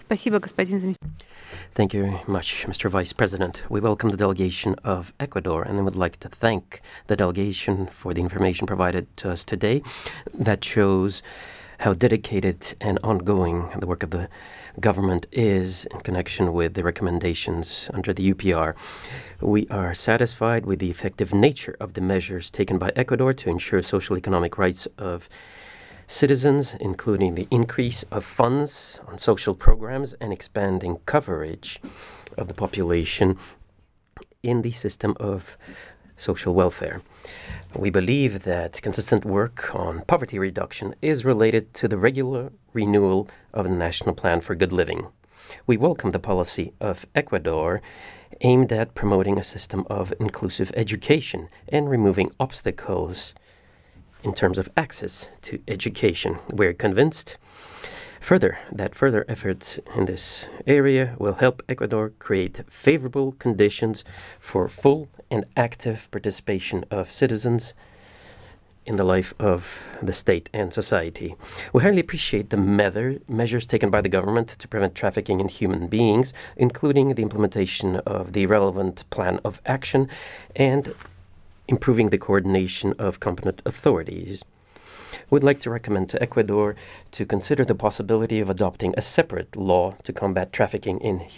Спасибо, господин заместитель. Thank you very much, Mr. Vice President. We welcome the delegation of Ecuador and would like to thank the delegation for the information provided to us today that shows how dedicated and ongoing the work of the government is in connection with the recommendations under the UPR. We are satisfied with the effective nature of the measures taken by Ecuador to ensure social economic rights of citizens, including the increase of funds on social programs and expanding coverage of the population in the system of social welfare. We believe that consistent work on poverty reduction is related to the regular renewal of the National Plan for Good Living. We welcome the policy of Ecuador aimed at promoting a system of inclusive education and removing obstacles in terms of access to education. We're convinced that further efforts in this area will help Ecuador create favorable conditions for full and active participation of citizens in the life of the state and society. We highly appreciate the measures taken by the government to prevent trafficking in human beings, including the implementation of the relevant plan of action and improving the coordination of competent authorities. We'd like to recommend to Ecuador to consider the possibility of adopting a separate law to combat trafficking in human